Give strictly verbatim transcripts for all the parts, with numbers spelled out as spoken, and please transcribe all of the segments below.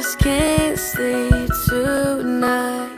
just can't sleep tonight,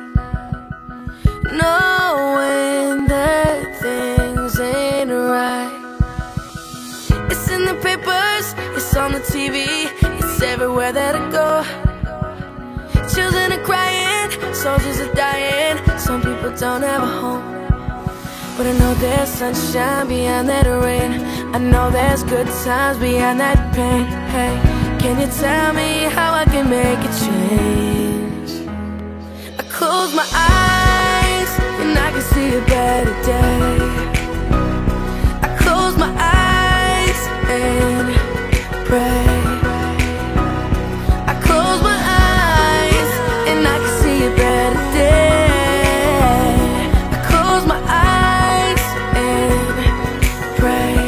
knowing that things ain't right. It's in the papers, it's on the T V, it's everywhere that I go. Children are crying, soldiers are dying, some people don't have a home. But I know there's sunshine behind that rain, I know there's good times behind that pain. Hey, can you tell me how I can make a change? I close my eyes and I can see a better day. I close my eyes and pray. I close my eyes and I can see a better day. I close my eyes and pray.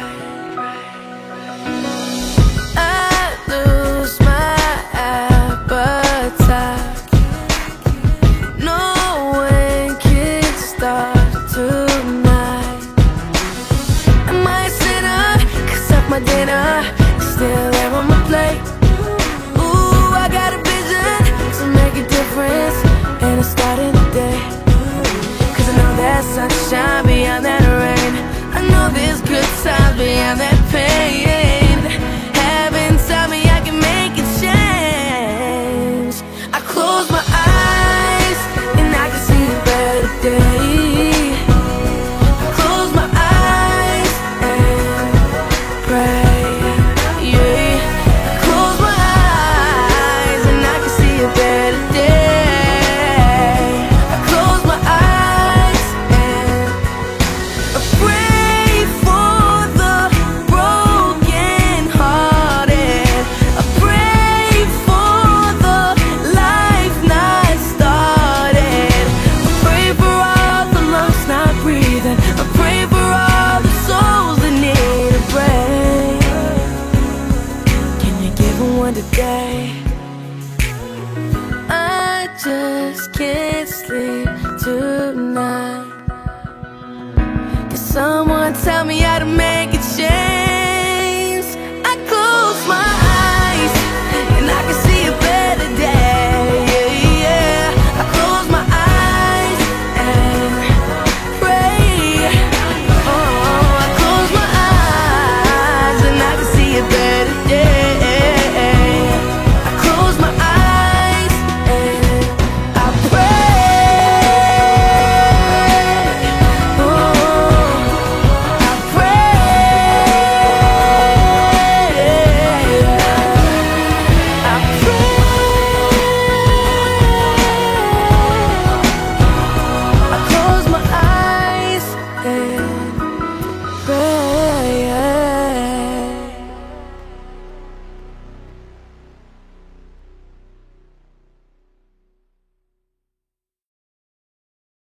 I lose my appetite, no one can start tonight. I might sit up, cause up my dinner is still there on my plate. Ooh, I got a vision to make a difference, and it's starting today. Cause I know there's sunshine behind that rain, I know there's good times behind that pain. Heaven tell me I can make a change. I close my eyes and I can see a better day. I close my eyes and pray. Yeah. I close my eyes and I can see a better day. I close my eyes and I pray for the broken hearted. I pray for the life not started. I pray for all the lungs not breathing. I pray for all the souls that need a break. Can you give them one today? I just can't sleep tonight. Can someone tell me how to make